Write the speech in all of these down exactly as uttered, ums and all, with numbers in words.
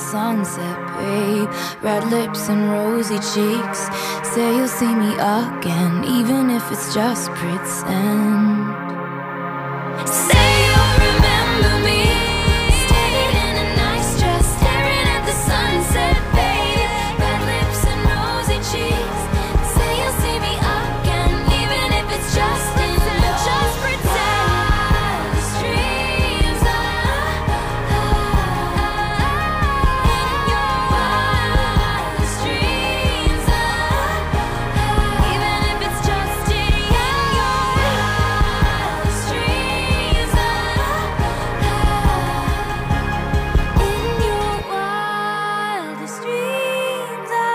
sunset, babe. Red lips and rosy cheeks. Say you'll see me again, even if it's just pretend. Say you'll remember me, standing in a nice dress, staring at the sunset, babe. Red lips and rosy cheeks. Say you'll see me again, even if it's just pretend. Just pretend. Wildest dreams I in your wildest dreams I even if it's just in your wildest dreams I in your wildest dreams I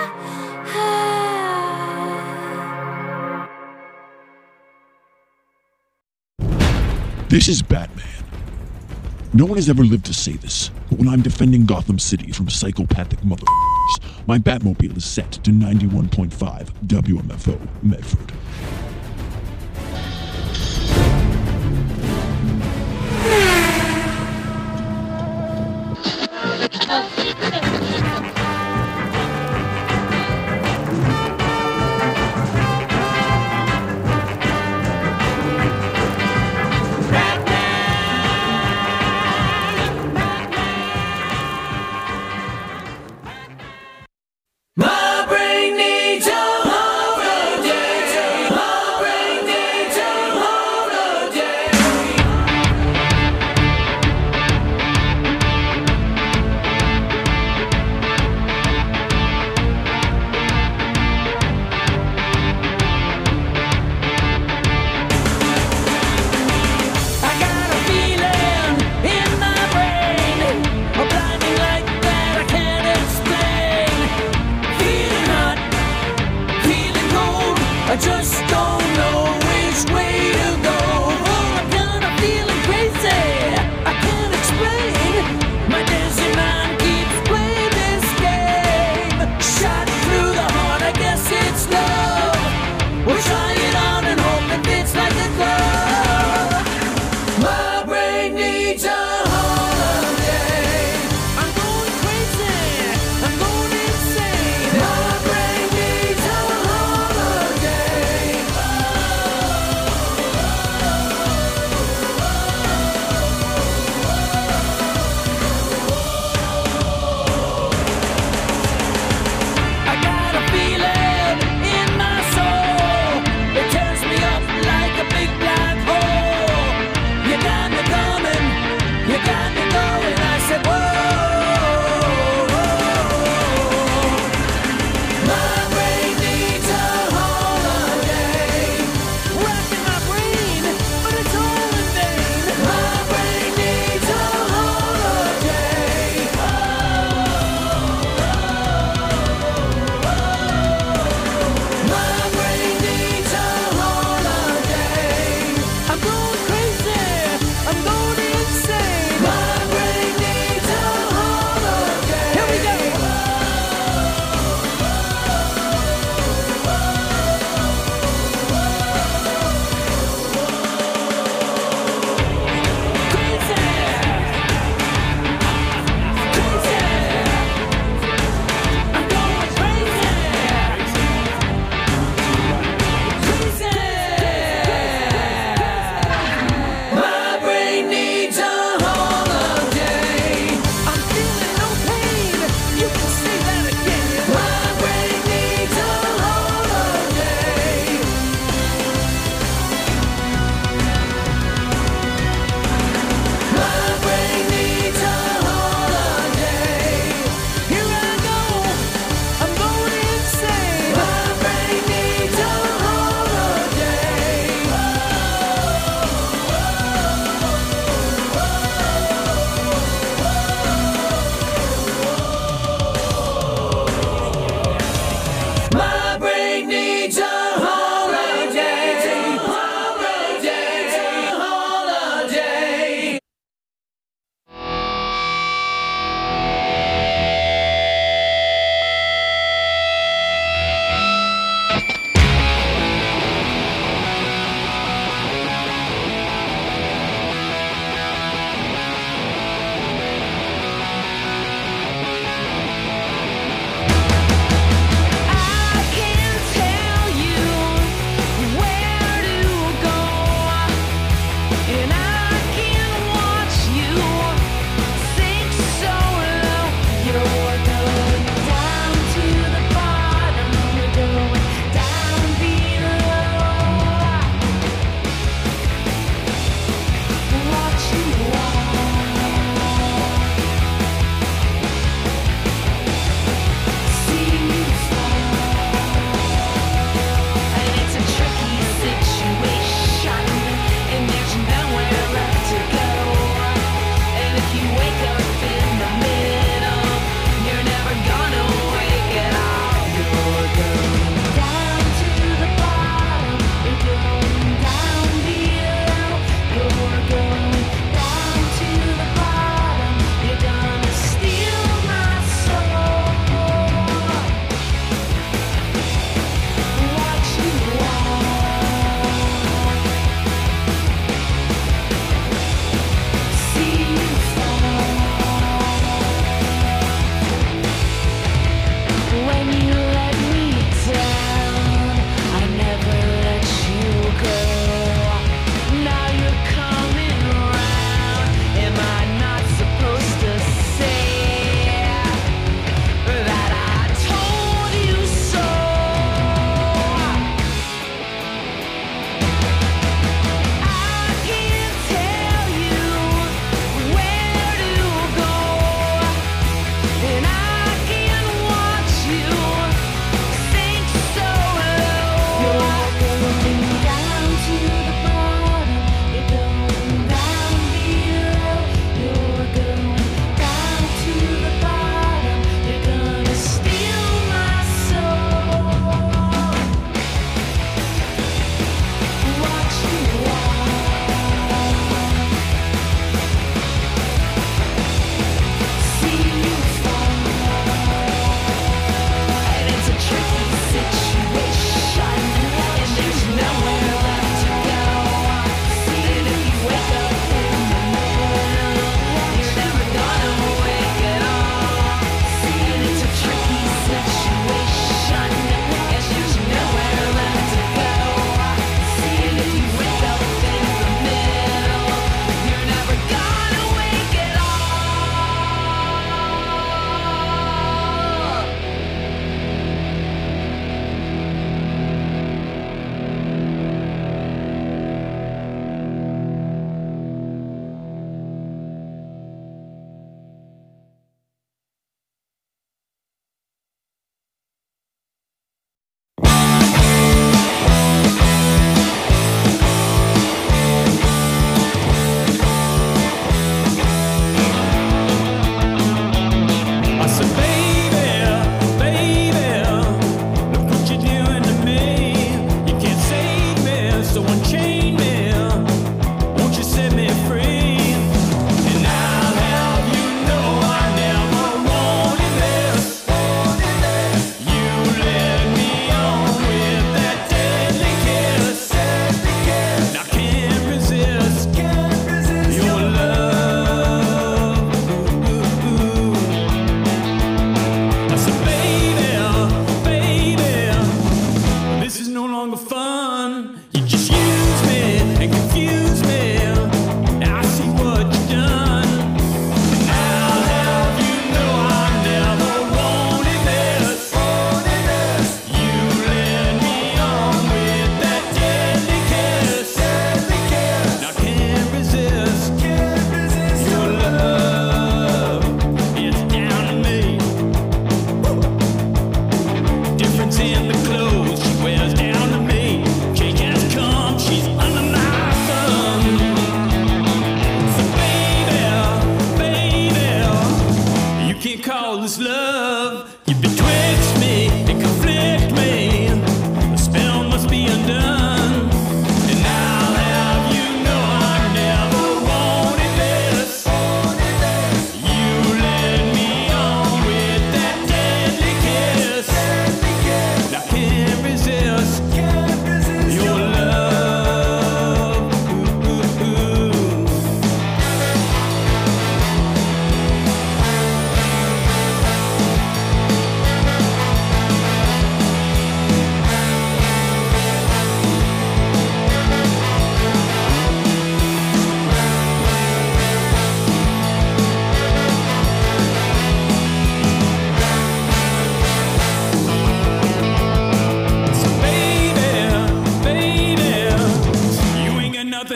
This is Batman. No one has ever lived to say this, but when I'm defending Gotham City from psychopathic motherfuckers, my Batmobile is set to ninety-one point five W M F O Medford. My brain needs a holiday.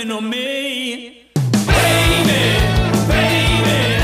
depend on me. Baby, baby.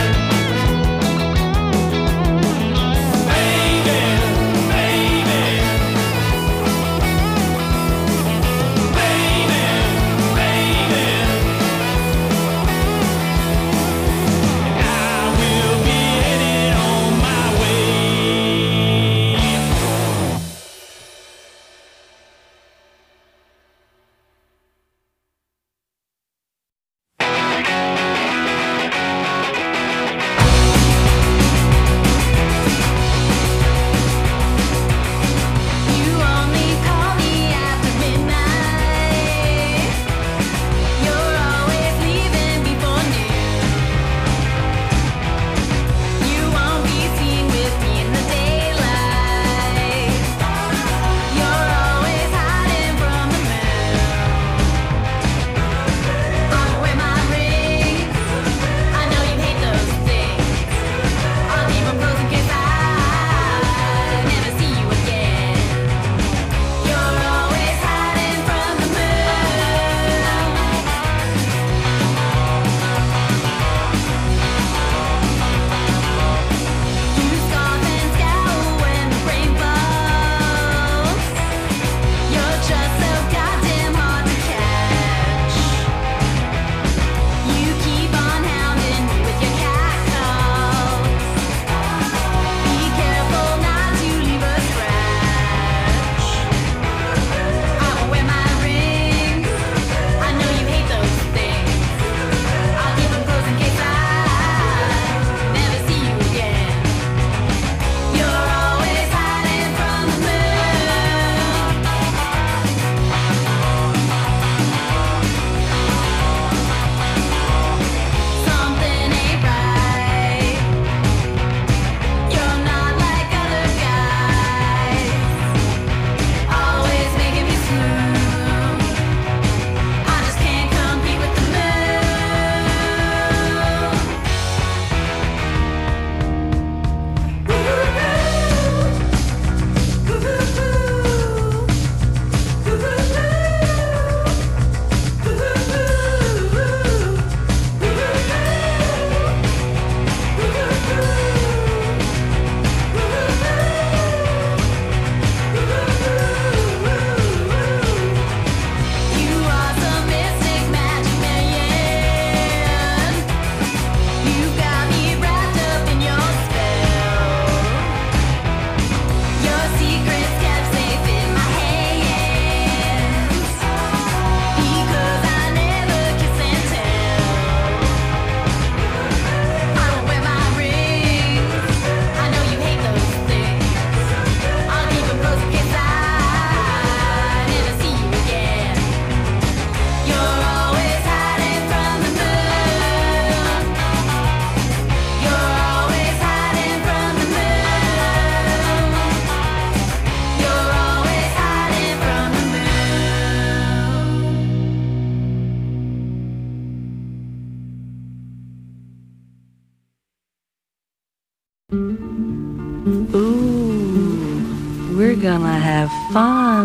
Ooh, we're gonna have fun.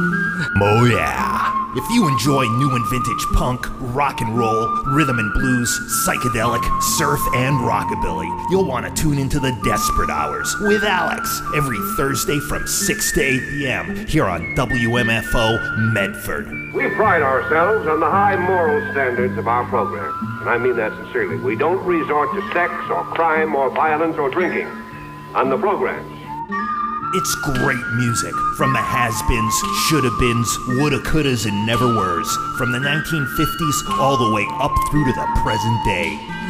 Oh yeah. If you enjoy new and vintage punk, rock and roll, rhythm and blues, psychedelic, surf, and rockabilly, you'll want to tune into the Desperate Hours with Alex every Thursday from six to eight p.m. here on W M F O Medford. We pride ourselves on the high moral standards of our program, and I mean that sincerely. We don't resort to sex or crime or violence or drinking on the programs. It's great music from the has-beens, shoulda-beens, woulda-couldas, and never-weres, from the nineteen fifties all the way up through to the present day.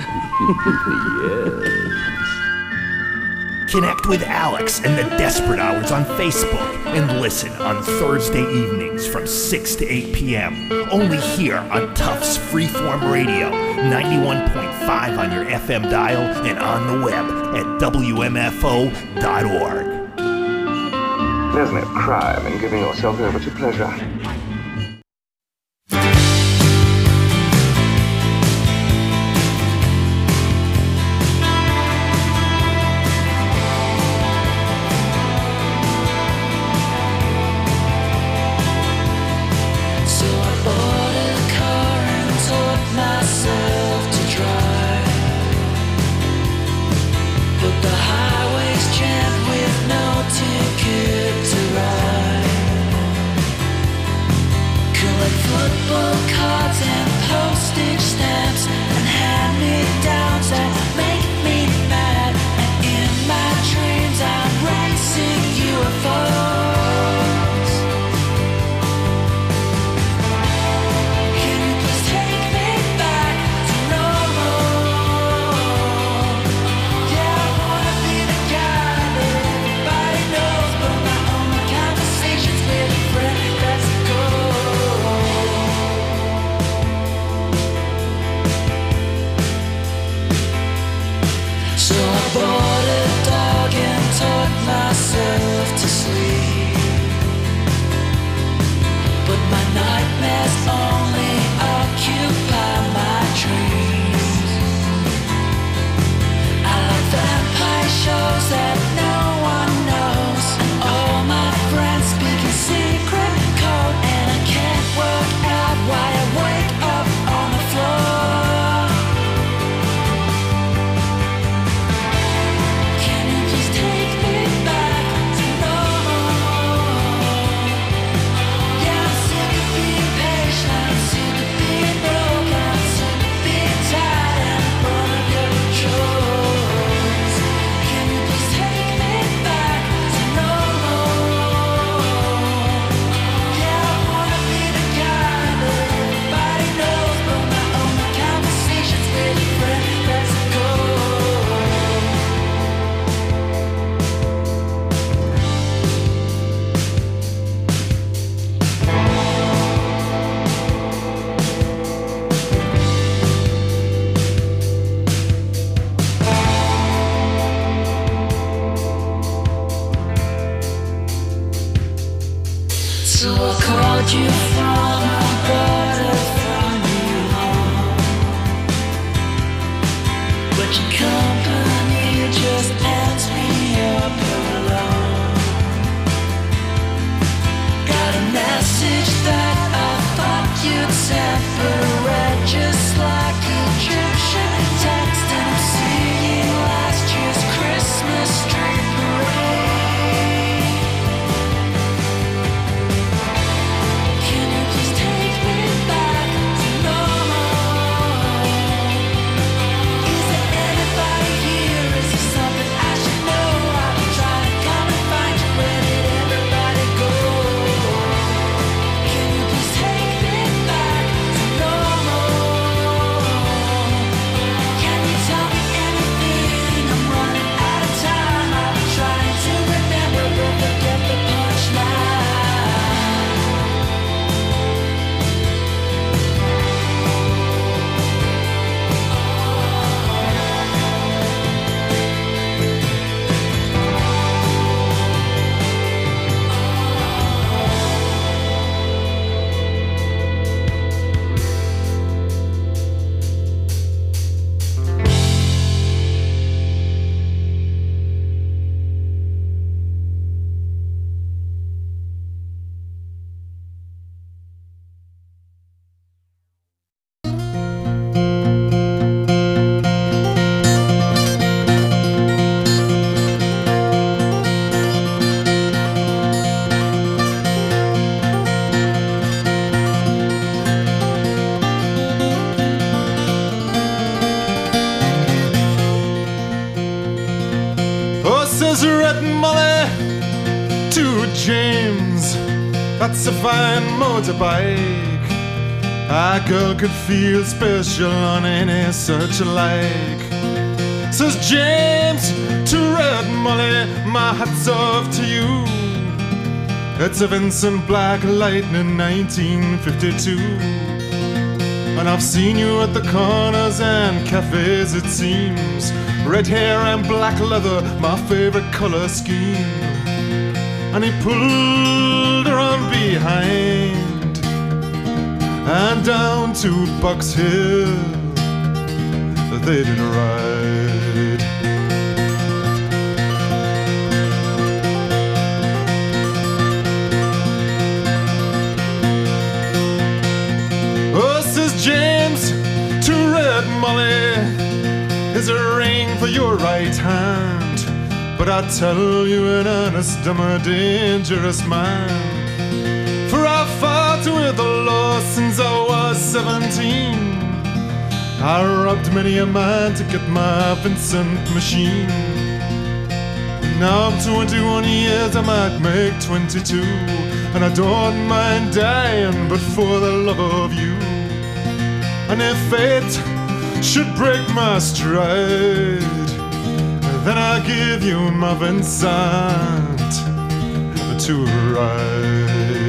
Yes. Connect with Alex and the Desperate Hours on Facebook and listen on Thursday evenings from six to eight p.m. only here on Tufts Freeform Radio, ninety-one point five on your F M dial and on the web at W M F O dot org. There's no crime in giving yourself over to pleasure. So I bought a car and So I called you from abroad from you home, but your company just ends me up alone. Got a message that I thought you'd separate, just like Egyptian text, and I'm seeing last year's Christmas tree parade. Can you please take me back to normal? Is there anybody here? Is there something I should know? I've been trying to come and find you. Where did everybody go? Can you please take me back to normal? Can you tell me anything? I'm running out of time. I've been trying to remember, but forget the punchline. Oh, says Red Molly to James, that's a fine motorbike. A girl could feel special on any such like. Says James to Red Molly, my hat's off to you. It's a Vincent Black Lightning nineteen fifty-two. And I've seen you at the corners and cafes, it seems. Red hair and black leather, my favorite color scheme. And he pulled her on behind and down to Box Hill they did ride. Oh, says James to Red Molly, is a ring for your right hand, but I tell you in earnest, I'm a dangerous man. For I've fought with the law since I was seventeen. I robbed many a man to get my Vincent machine. Now I'm twenty-one years, I might make twenty-two, and I don't mind dying, but for the love of you. And if fate should break my stride, then I'll give you my Vincent to ride.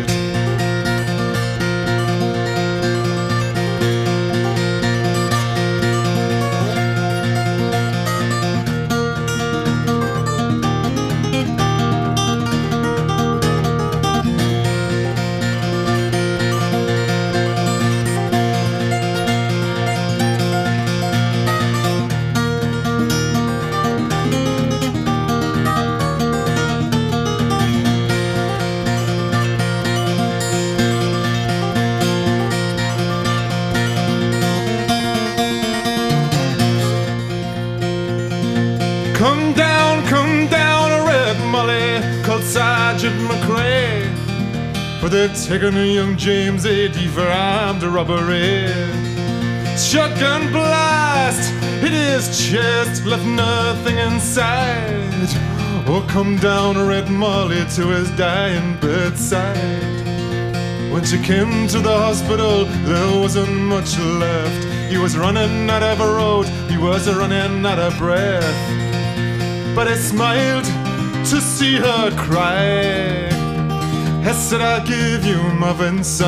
Come down, come down, Red Molly, called Sergeant McRae, for they've taken a young James A D for armed robbery. Shotgun blast hit his chest, left nothing inside. Oh, come down, Red Molly, to his dying bedside. When she came to the hospital, there wasn't much left. He was running out of road, he was running out of breath. But I smiled to see her cry. I said, I'll give you my Vincent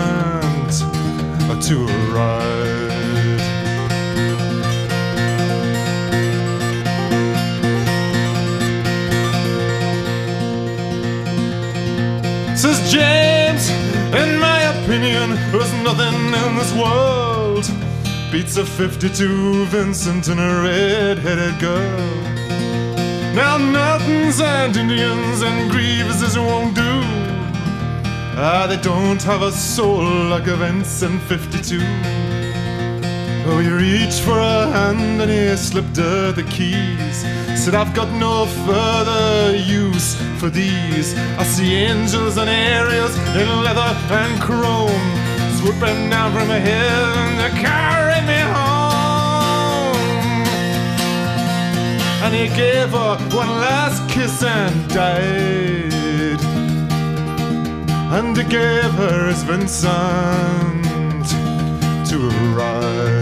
to ride. Says Jane In my opinion, there's nothing in this world beats a fifty-two Vincent and a red-headed girl. Now Mountains and Indians and Grievases won't do. Ah, they don't have a soul like a Vincent fifty-two. Oh, he reached for a hand and he slipped her the keys. Said, I've got no further use for these. I see angels and aerials in leather and chrome, swooping down from heaven to carry me home. And he gave her one last kiss and died. And he gave her his Vincent to ride.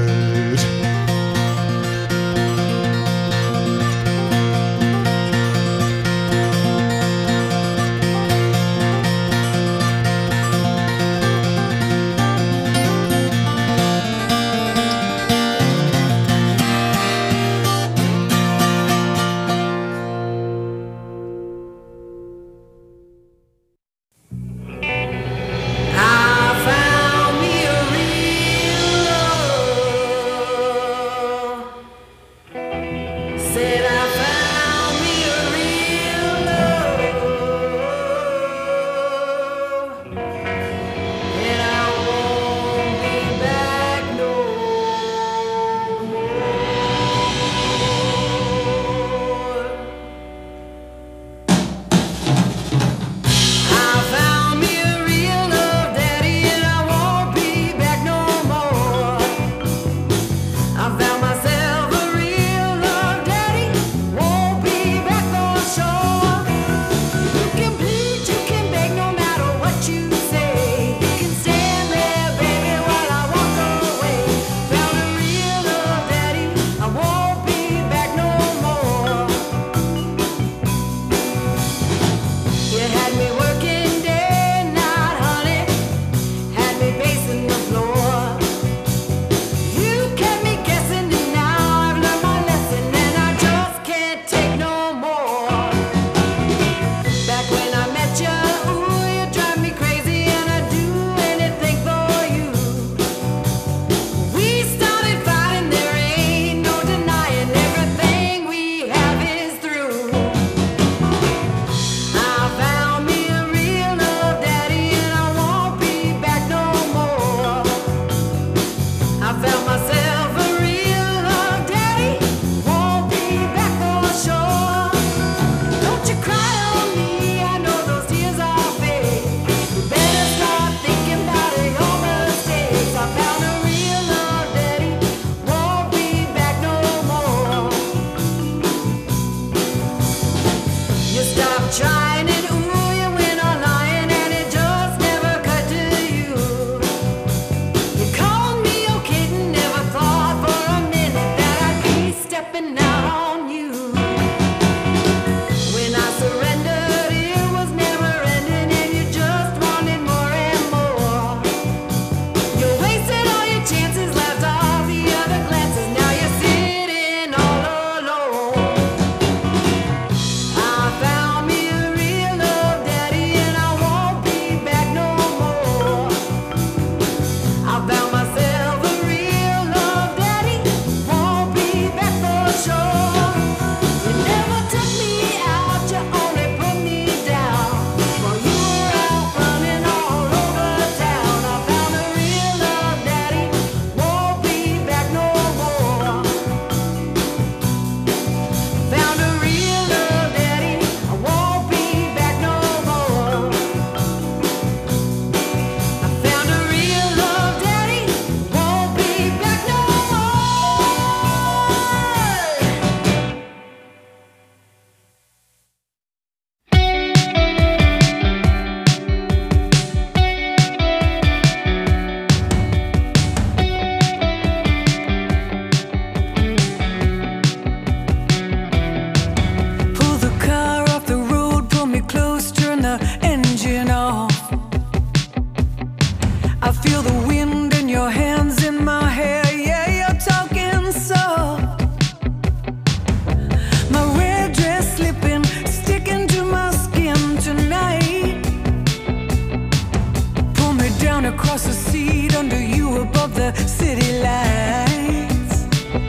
across the seat under you above the city lights.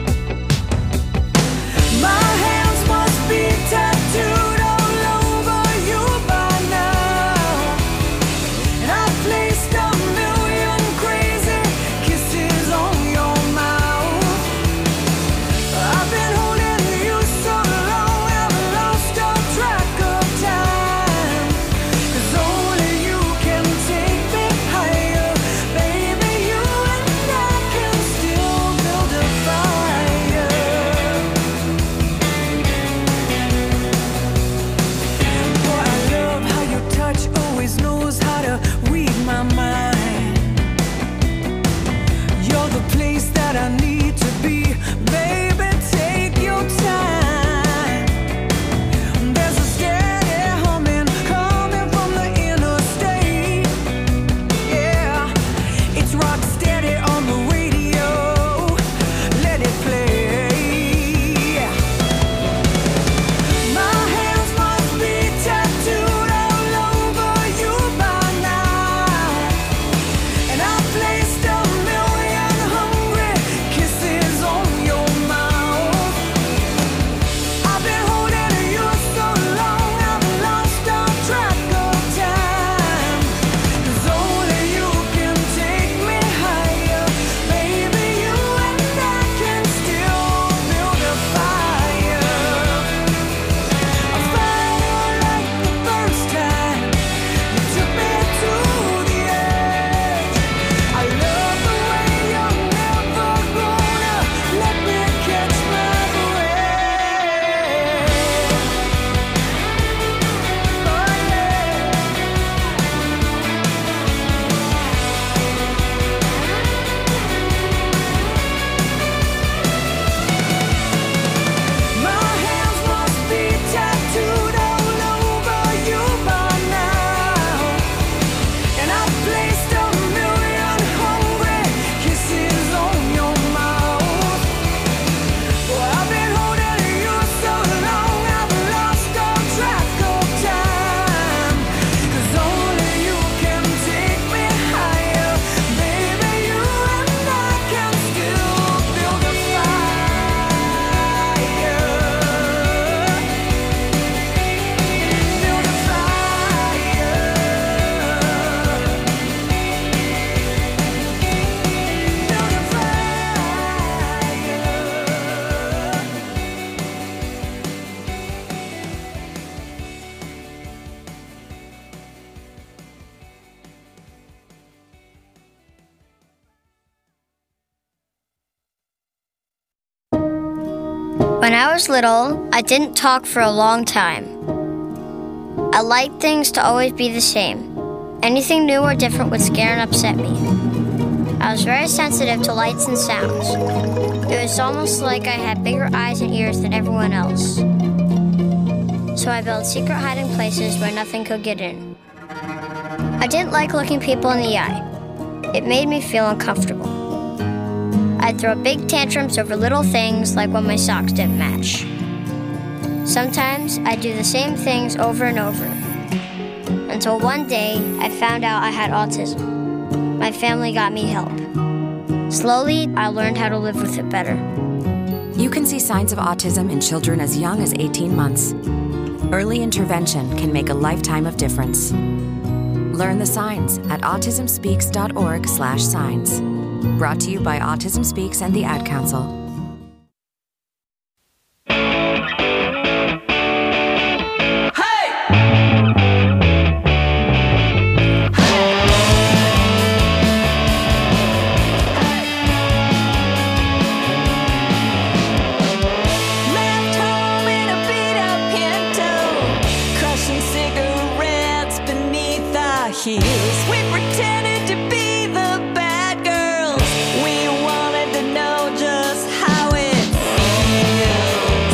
My hands must be tattooed all over you by now, and I've placed a million crazy kisses on your mouth. I've been holding you so long, I've lost all track of time, 'cause only you can take me higher. Baby, you and I can still build a fire. Boy, I love how your touch always knows how to read my mind. You're the place that I need to be. Baby, take your time. There's a steady humming coming from the interstate. Yeah, it's rock steady on the radio. Let it play. My hands must be tattooed all over you by now, and I placed a million hungry kisses on your mouth. I've been holding you so long, I've lost all track of time, 'cause only you can take me higher. Baby, you and I can still build a fire. A fire like the first time you took me to the edge. I love the way you're never gonna let me catch my breath. Oh yeah. My hands must be tattooed all over you by now, and I've placed a million hungry kisses on your mouth. Well, I've been holding you so long, I've lost all track of time, 'cause only you can take me higher. Baby, you and I can still build a fire. Build a fire. Build a When I was little, I didn't talk for a long time. I liked things to always be the same. Anything new or different would scare and upset me. I was very sensitive to lights and sounds. It was almost like I had bigger eyes and ears than everyone else. So I built secret hiding places where nothing could get in. I didn't like looking people in the eye. It made me feel uncomfortable. I'd throw big tantrums over little things, like when my socks didn't match. Sometimes I'd do the same things over and over, until one day I found out I had autism. My family got me help. Slowly, I learned how to live with it better. You can see signs of autism in children as young as eighteen months. Early intervention can make a lifetime of difference. Learn the signs at autism speaks dot org slash signs. Brought to you by Autism Speaks and the Ad Council. Left home in a beat-up Pinto, crushing cigarettes beneath our heels. We pretended to be the bad girls. We wanted to know just how it feels.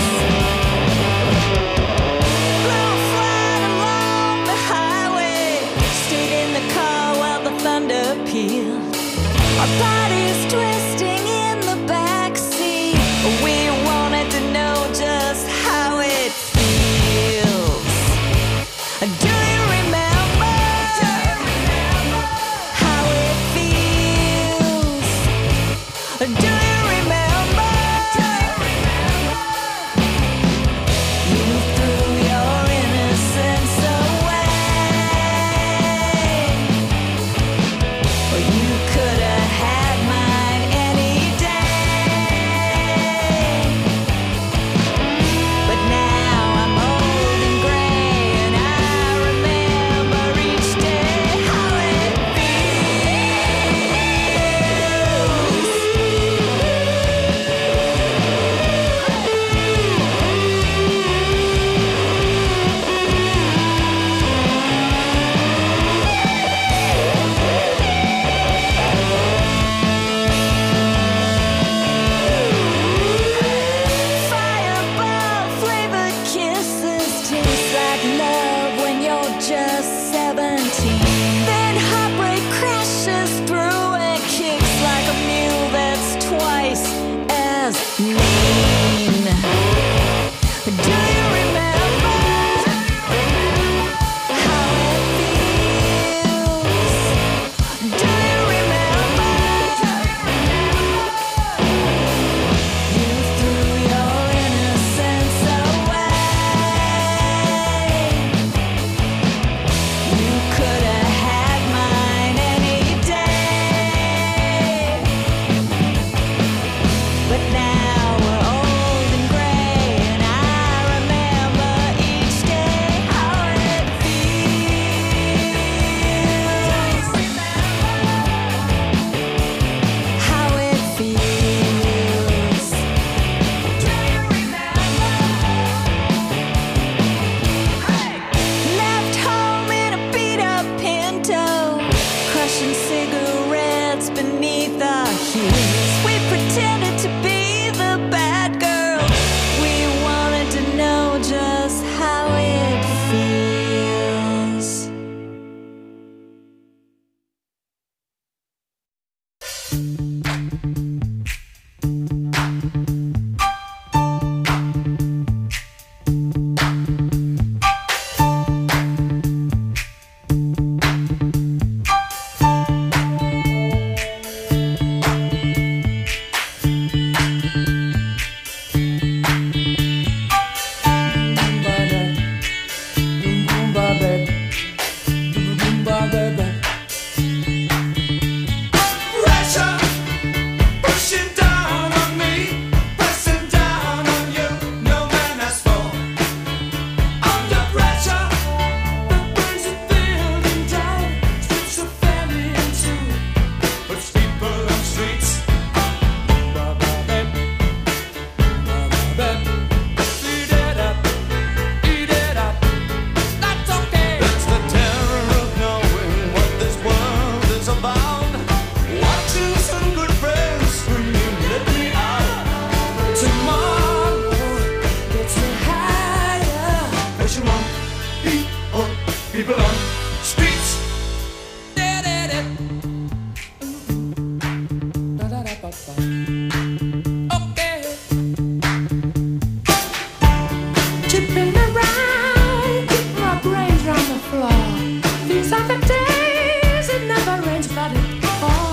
Flew a flight along the highway, stayed in the car while the thunder pealed. Our bodies twisting in the backseat. We wanted to know just how it feels. Do you remember how it feels? These are the days, it never rains but it falls.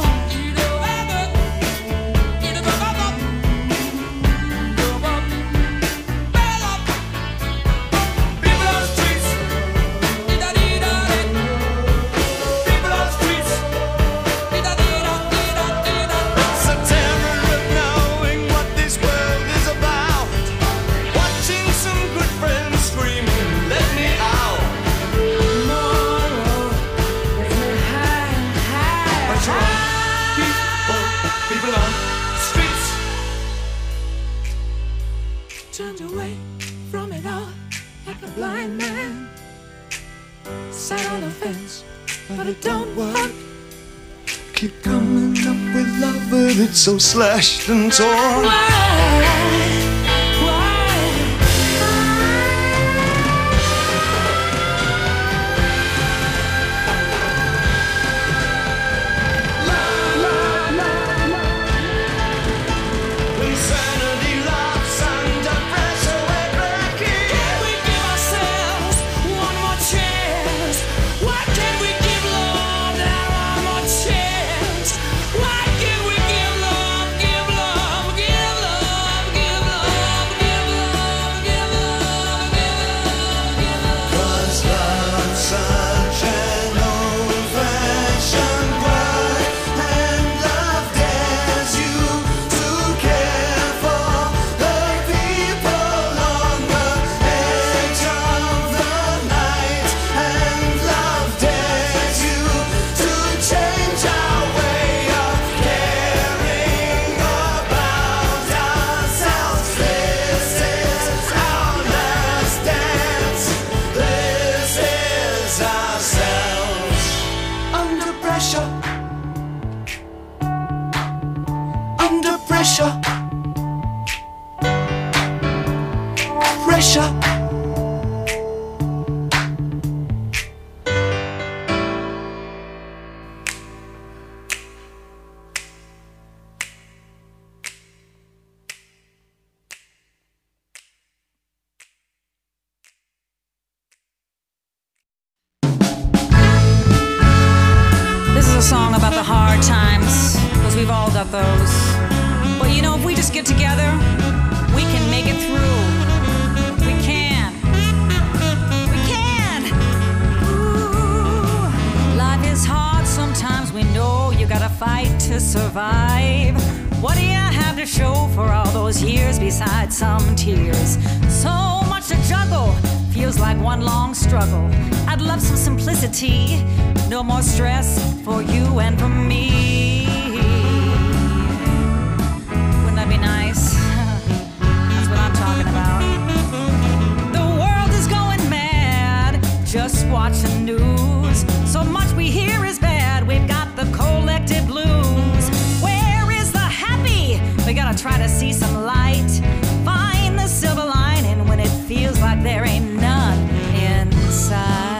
Turned away from it all like a blind man. Sat on the fence, but it don't work. Keep coming up with love, but it's so slashed and torn. Why? Pressure, pressure. This is a song about the hard times, because we've all got those. But you know, if we just get together, we can make it through. We can. We can. Ooh. Life is hard sometimes, we know you gotta fight to survive. What do you have to show for all those years besides some tears? So much to juggle, feels like one long struggle. I'd love some simplicity, no more stress for you and for me. Be nice. That's what I'm talking about. The world is going mad. Just watch the news. So much we hear is bad. We've got the collective blues. Where is the happy? We gotta try to see some light. Find the silver lining when it feels like there ain't none inside.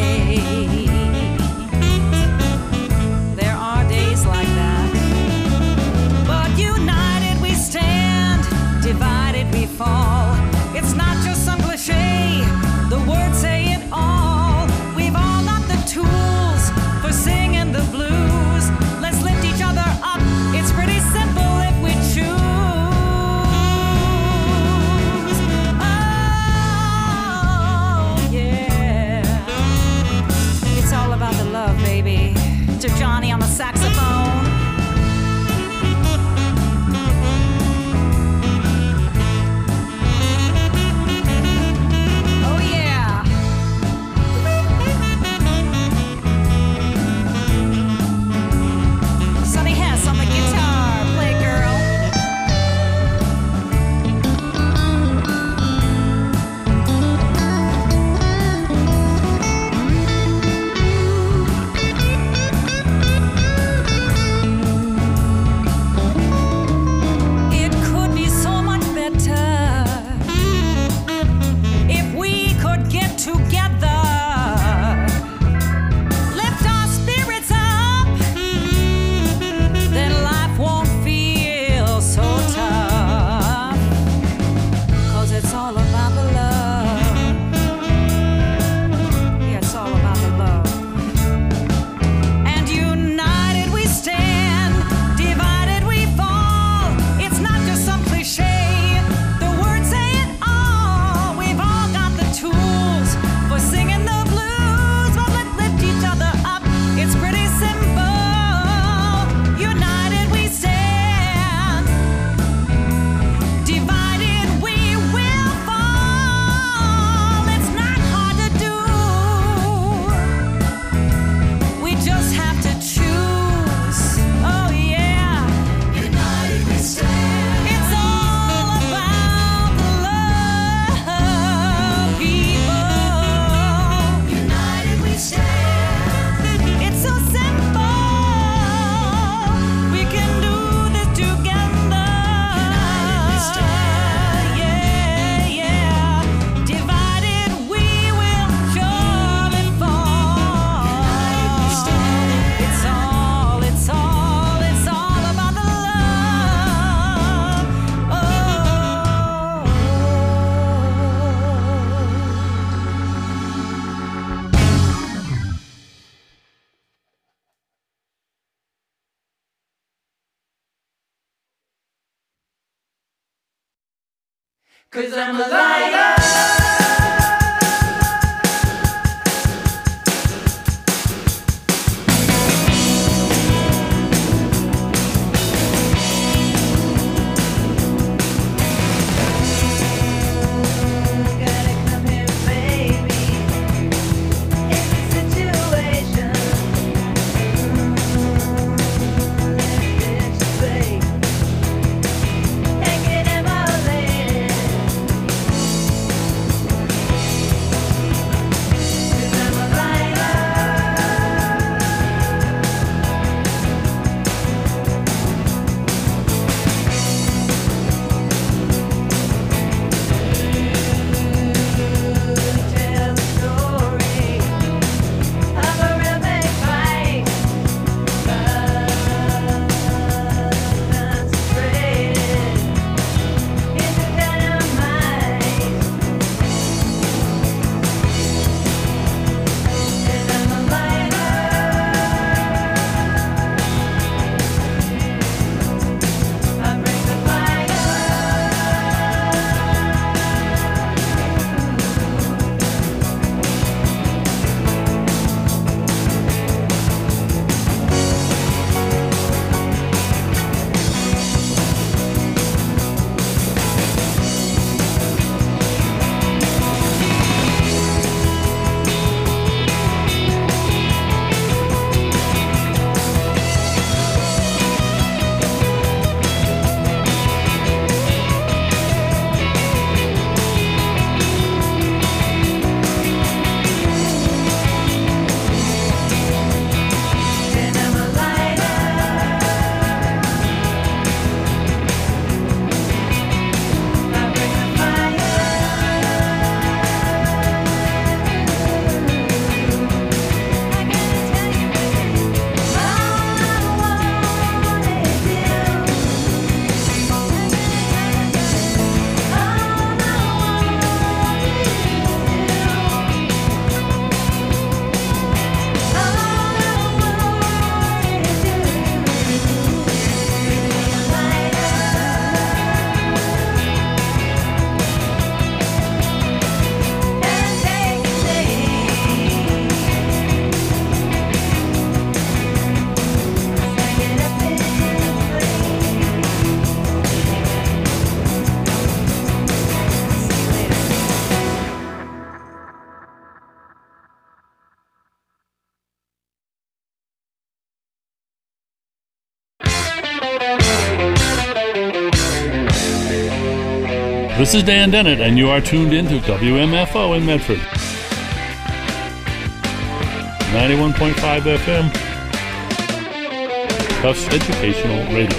There are days like that. But united we stand, divided we fall. It's not just some cliche, the words say it all. We've all got the tools for singing the blues. Let's lift each other up, it's pretty simple if we choose. Oh yeah, it's all about the love, baby. To Johnny on the saxophone. 'Cause I'm a liar. This is Dan Dennett, and you are tuned in to W M F O in Medford. ninety-one point five F M, Tufts Educational Radio.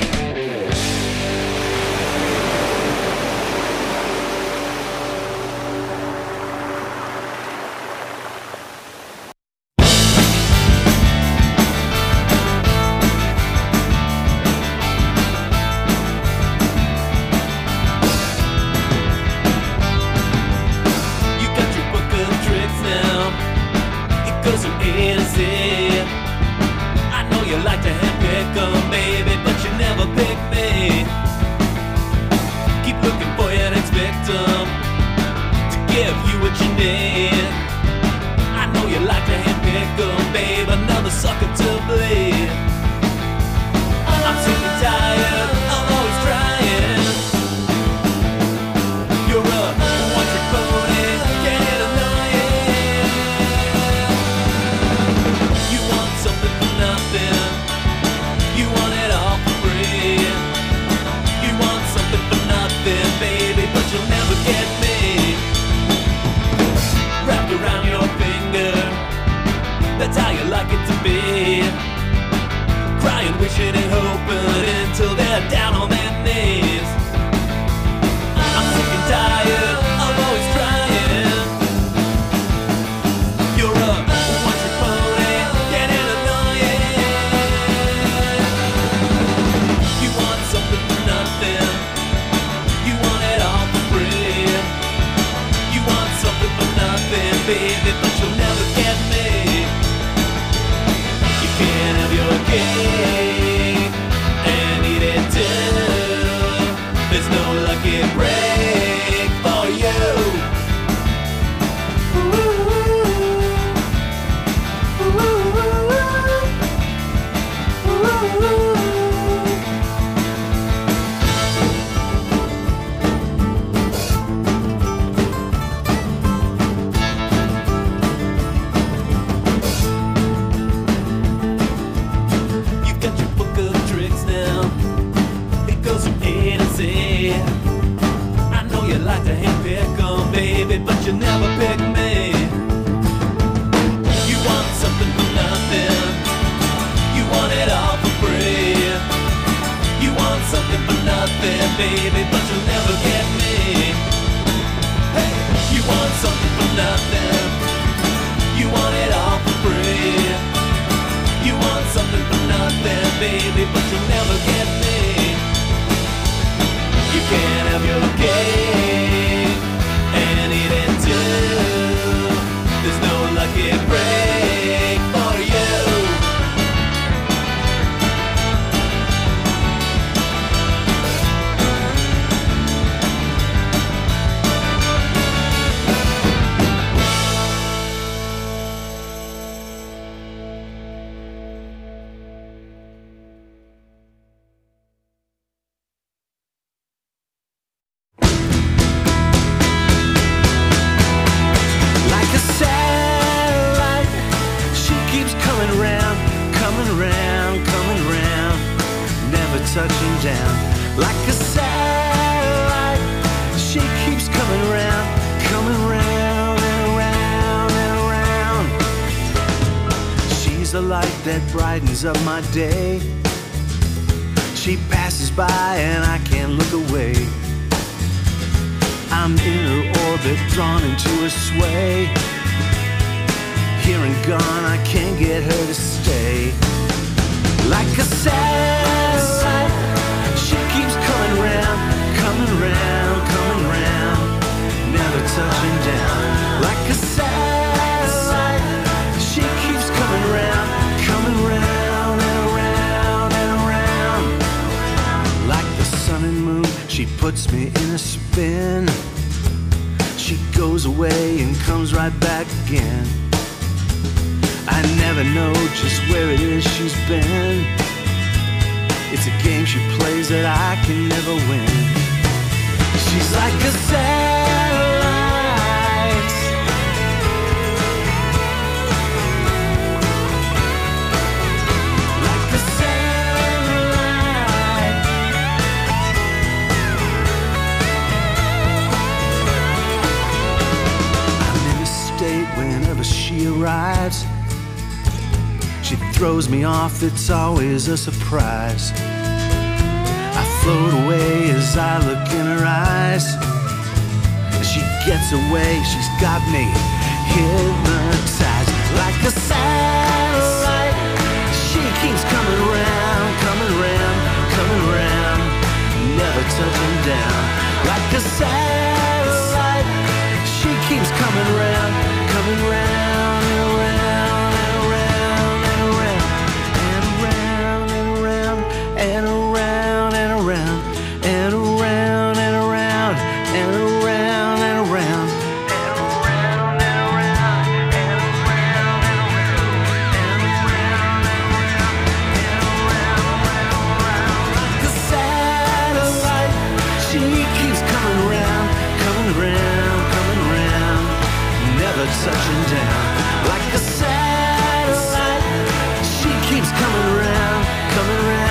Cake and eat it too. baby, but you'll never get me. You can't have your cake and eat it too. There's no lucky break for you. Like a satellite, she keeps coming round, coming round, coming round, never touching down. Like a satellite, she keeps coming round, coming round and around and around. She's the light that brightens up my day. She passes by and I can't look away. I'm in her orbit, drawn into her sway. Here and gone, I can't get her to stay. Like a satellite, she keeps coming round, coming round, coming round, never touching down. Like a satellite, she keeps coming round, coming round and around and around. Like the sun and moon, she puts me in a spin. She goes away and comes right back again. I never know just where it is she's been. It's a game she plays that I can never win. She's like a satellite. Like a satellite. I'm in a state whenever she arrives. She throws me off, it's always a surprise. I float away as I look in her eyes. As she gets away, she's got me hypnotized. Like a satellite, she keeps coming round, coming round, coming round, never touching down. Like a satellite, she keeps coming round, coming round and around. And around and around and around and around and around and around and around and around and around and around and around. Like a satellite, she keeps coming round, coming round, coming round, never touching down. Like a satellite, she keeps coming round, coming round.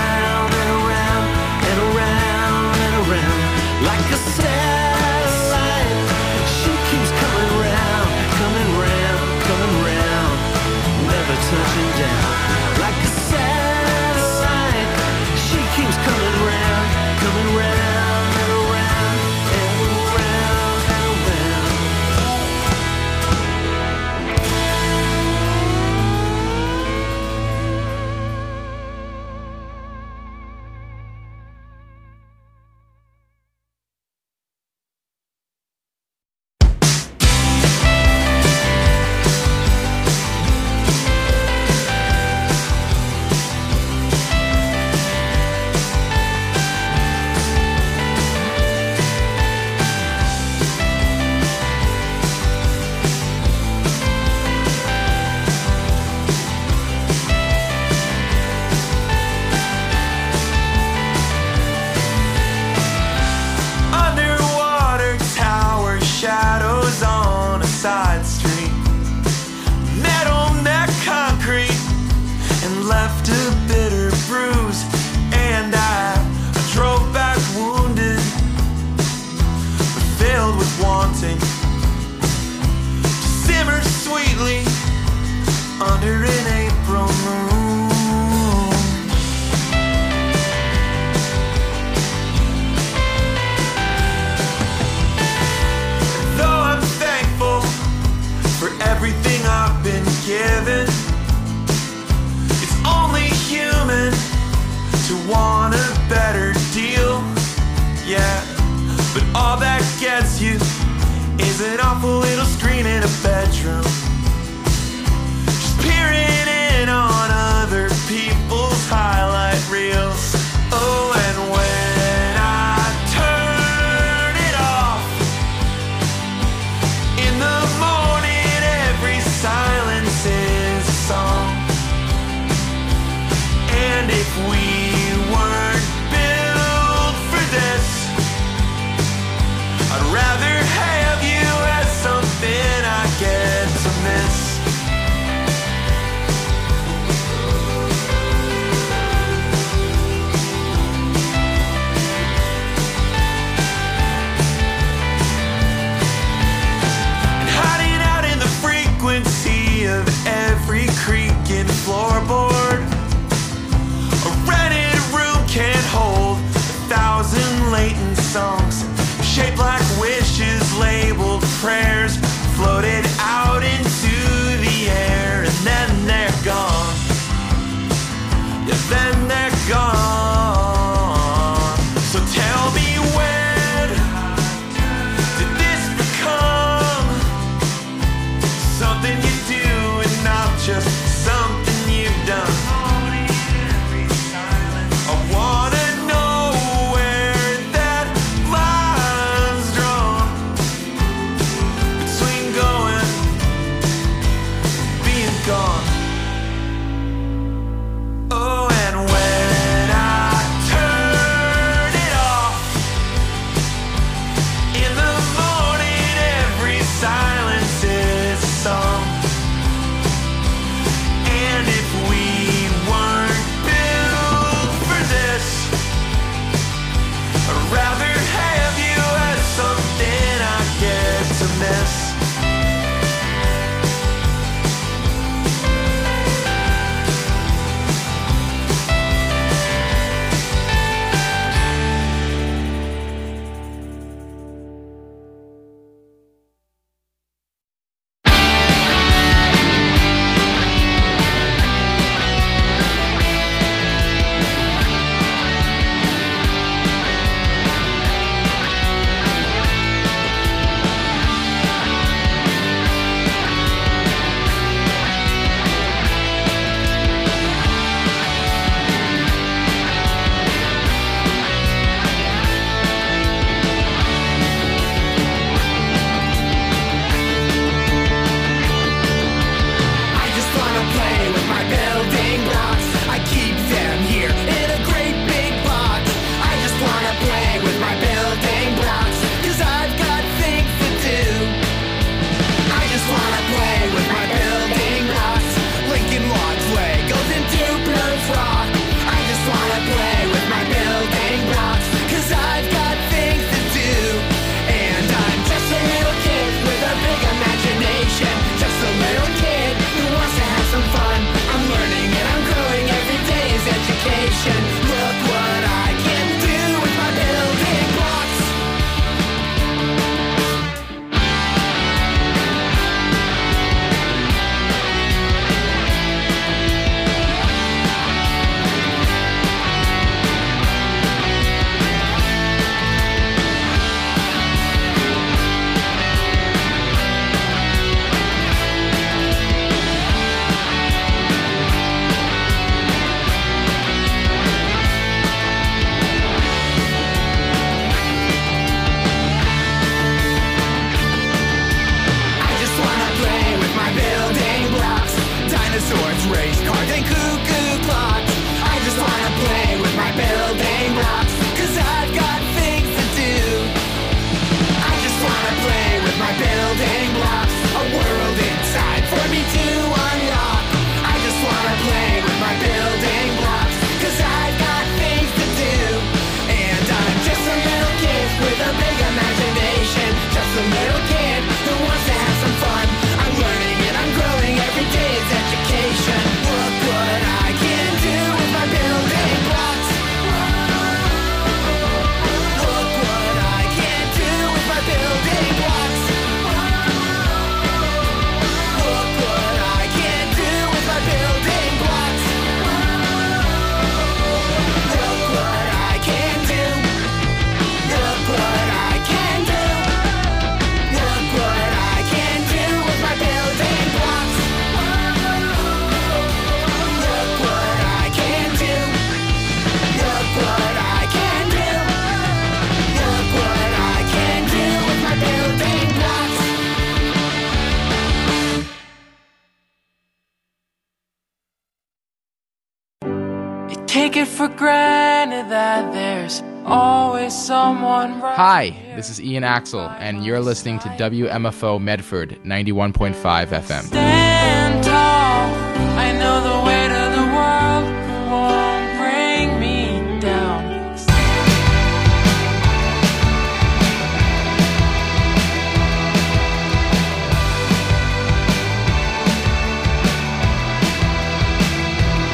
Like a satellite, she keeps coming round, coming round, coming round, never touching down. Like a satellite, she keeps coming round, coming round and around and around and around. punch cards and cuckoo clocks. I just wanna play with my building blocks, 'cause I've got things to do. I just wanna play with my building blocks, a world inside for me to unlock. I just wanna play with my building blocks, 'cause I've got things to do. And I'm just a little kid with a big imagination, just a little kid who wants to have some fun. I'm learning and I'm growing, every day is education. Look what I can do with my building blocks. Look what I can do with my building blocks. Look what I can do with my building blocks. Look what I can do. Look what I can do. Look what I can do with my building blocks. Look what I can do. Look what I can do. Look what I can do with my building blocks. You take it for granted that there's always someone right. Hi, this is Ian Axel, and you're listening to W M F O Medford ninety-one point five F M.